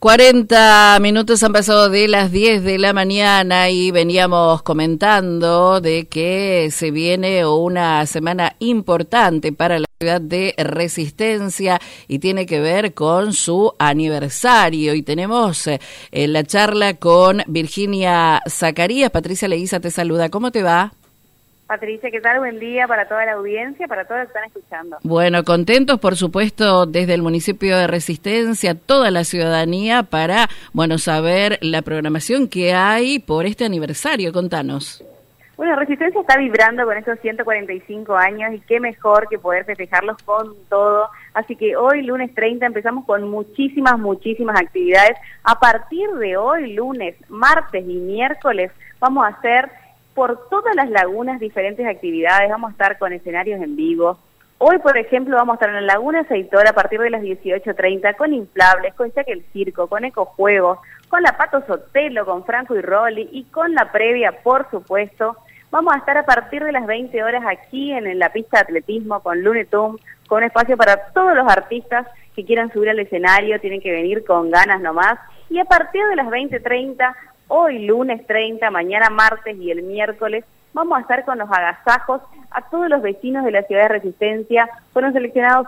40 minutos han pasado de las 10 de la mañana y veníamos comentando de que se viene una semana importante para la ciudad de Resistencia y tiene que ver con su aniversario. Y tenemos la charla con Virginia Zacarías. Patricia Leguiza te saluda. ¿Cómo te va? Patricia, ¿qué tal? Buen día para toda la audiencia, para todos los que están escuchando. Bueno, contentos, por supuesto, desde el municipio de Resistencia, toda la ciudadanía para, bueno, saber la programación que hay por este aniversario. Contanos. Bueno, Resistencia está vibrando con estos 145 años y qué mejor que poder festejarlos con todo. Así que hoy, lunes 30, empezamos con muchísimas actividades. A partir de hoy, lunes, martes y miércoles, vamos a hacer por todas las lagunas diferentes actividades. Vamos a estar con escenarios en vivo. Hoy, por ejemplo, vamos a estar en la Laguna Aceitora a partir de las 18:30 con inflables, con Jack el Circo, con ecojuegos, con la Pato Sotelo, con Franco y Rolly y con la previa, por supuesto. Vamos a estar a partir de las 20 horas aquí en la pista de atletismo con Lunetum, con un espacio para todos los artistas que quieran subir al escenario, tienen que venir con ganas nomás. Y a partir de las 20:30, hoy lunes 30, mañana martes y el miércoles, vamos a estar con los agasajos a todos los vecinos de la ciudad de Resistencia. Fueron seleccionados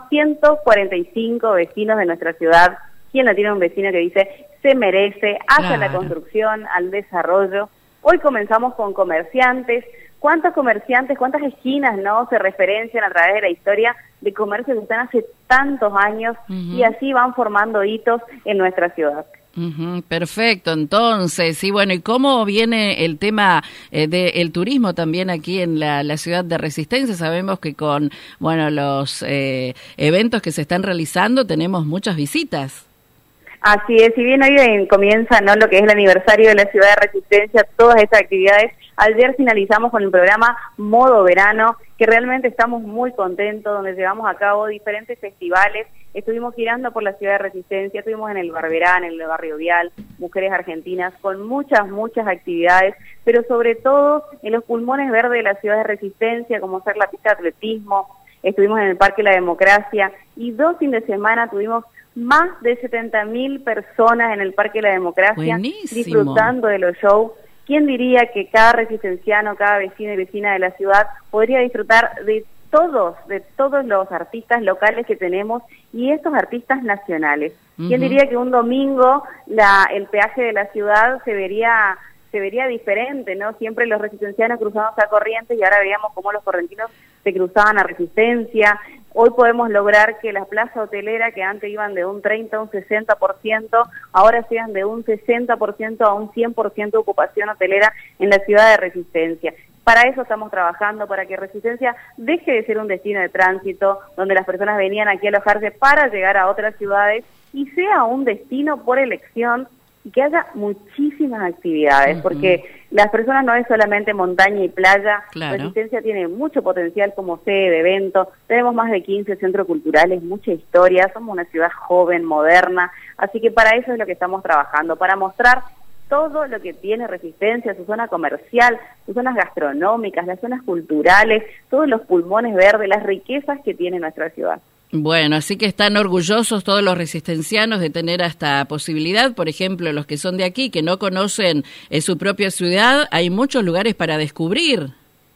145 vecinos de nuestra ciudad. ¿Quién no tiene un vecino que dice se merece, hacia la construcción, al desarrollo? Hoy comenzamos con comerciantes. ¿Cuántos comerciantes, cuántas esquinas no se referencian a través de la historia de comercios que están hace tantos años y así van formando hitos en nuestra ciudad? Perfecto, entonces, y bueno, ¿y cómo viene el tema del turismo también aquí en la ciudad de Resistencia? Sabemos que con, bueno, los eventos que se están realizando tenemos muchas visitas. Así es, si bien hoy comienza, ¿no?, lo que es el aniversario de la ciudad de Resistencia, todas estas actividades. Ayer finalizamos con el programa Modo Verano, que realmente estamos muy contentos, donde llevamos a cabo diferentes festivales. Estuvimos girando por la ciudad de Resistencia, estuvimos en el Barberán, en el Barrio Vial, Mujeres Argentinas, con muchas actividades, pero sobre todo en los pulmones verdes de la ciudad de Resistencia, como ser la pista de atletismo. Estuvimos en el Parque La Democracia y 2 fines de semana tuvimos más de 70.000 personas en el Parque La Democracia. Buenísimo. Disfrutando de los shows. ¿Quién diría que cada resistenciano, cada vecino y vecina de la ciudad podría disfrutar de todos los artistas locales que tenemos y estos artistas nacionales? ¿Quién diría que un domingo el peaje de la ciudad se vería diferente, ¿no? Siempre los resistencianos cruzábamos a Corrientes y ahora veíamos cómo los correntinos se cruzaban a Resistencia. Hoy podemos lograr que las plazas hoteleras, que antes iban de un 30 a un 60%, ahora sean de un 60% a un 100% de ocupación hotelera en la ciudad de Resistencia. Para eso estamos trabajando, para que Resistencia deje de ser un destino de tránsito, donde las personas venían aquí a alojarse para llegar a otras ciudades, y sea un destino por elección, y que haya muchísimas actividades, porque las personas no es solamente montaña y playa. Claro. Resistencia tiene mucho potencial como sede de eventos, tenemos más de 15 centros culturales, mucha historia, somos una ciudad joven, moderna, así que para eso es lo que estamos trabajando, para mostrar todo lo que tiene Resistencia, su zona comercial, sus zonas gastronómicas, las zonas culturales, todos los pulmones verdes, las riquezas que tiene nuestra ciudad. Bueno, así que están orgullosos todos los resistencianos de tener esta posibilidad. Por ejemplo, los que son de aquí, que no conocen su propia ciudad, hay muchos lugares para descubrir.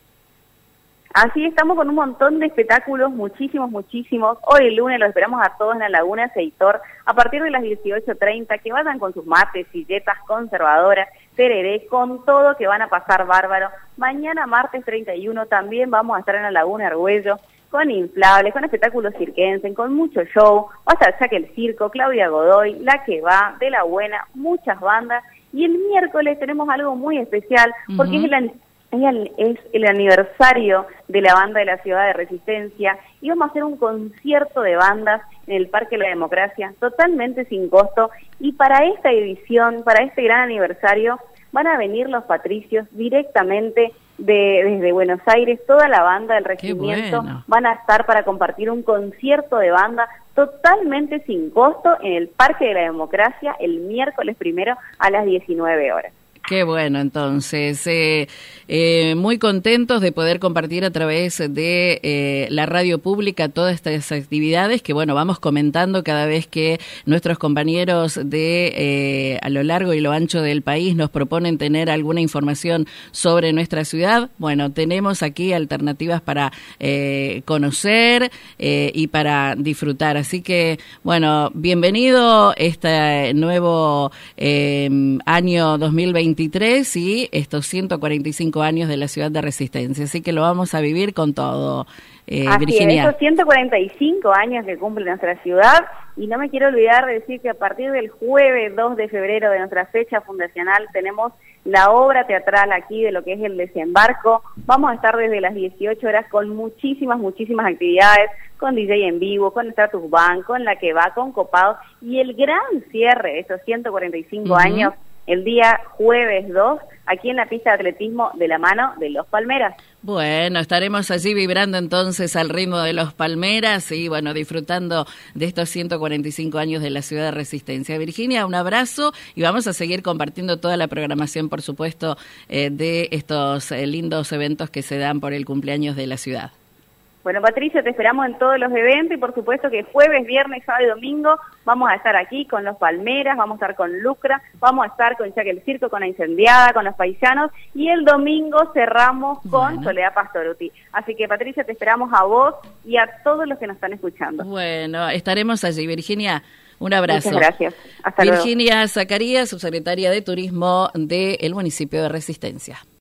Así estamos con un montón de espectáculos, muchísimos. Hoy el lunes los esperamos a todos en la Laguna Aceitor, a partir de las 18:30, que vayan con sus mates, silletas conservadoras, tereré, con todo, que van a pasar bárbaro. Mañana, martes 31, también vamos a estar en la Laguna Argüello, con inflables, con espectáculos cirquenses, con mucho show. Va a estar Jack el Circo, Claudia Godoy, La Que Va, De La Buena, muchas bandas. Y el miércoles tenemos algo muy especial, porque es el aniversario de la banda de la ciudad de Resistencia, y vamos a hacer un concierto de bandas en el Parque La Democracia, totalmente sin costo, y para esta edición, para este gran aniversario, van a venir los patricios directamente desde Buenos Aires, toda la banda del regimiento. Bueno. Van a estar para compartir un concierto de banda totalmente sin costo en el Parque de la Democracia el miércoles 1 a las 19 horas. Qué bueno, entonces, muy contentos de poder compartir a través de la radio pública todas estas actividades que, bueno, vamos comentando cada vez que nuestros compañeros de a lo largo y lo ancho del país nos proponen tener alguna información sobre nuestra ciudad. Bueno, tenemos aquí alternativas para conocer y para disfrutar. Así que, bueno, bienvenido este nuevo año 2023 y estos 145 años de la ciudad de Resistencia. Así que lo vamos a vivir con todo, Virginia. Estos 145 años que cumple nuestra ciudad, y no me quiero olvidar de decir que a partir del jueves 2 de febrero de nuestra fecha fundacional tenemos la obra teatral aquí de lo que es el desembarco. Vamos a estar desde las 18 horas con muchísimas actividades, con DJ en vivo, con Status Band, con La Que Va, con Copado, y el gran cierre de estos 145 años el día jueves 2, aquí en la pista de atletismo de la mano de Los Palmeras. Bueno, estaremos allí vibrando entonces al ritmo de Los Palmeras y, bueno, disfrutando de estos 145 años de la ciudad de Resistencia. Virginia, un abrazo y vamos a seguir compartiendo toda la programación, por supuesto, de estos lindos eventos que se dan por el cumpleaños de la ciudad. Bueno, Patricia, te esperamos en todos los eventos y por supuesto que jueves, viernes, sábado y domingo vamos a estar aquí con Los Palmeras, vamos a estar con Lucra, vamos a estar con Jack el Circo, con La Incendiada, con Los Paisanos, y el domingo cerramos con Soledad Pastoruti. Así que, Patricia, te esperamos a vos y a todos los que nos están escuchando. Bueno, estaremos allí. Virginia, un abrazo. Muchas gracias. Hasta luego. Virginia Zacarías, subsecretaria de Turismo del municipio de Resistencia.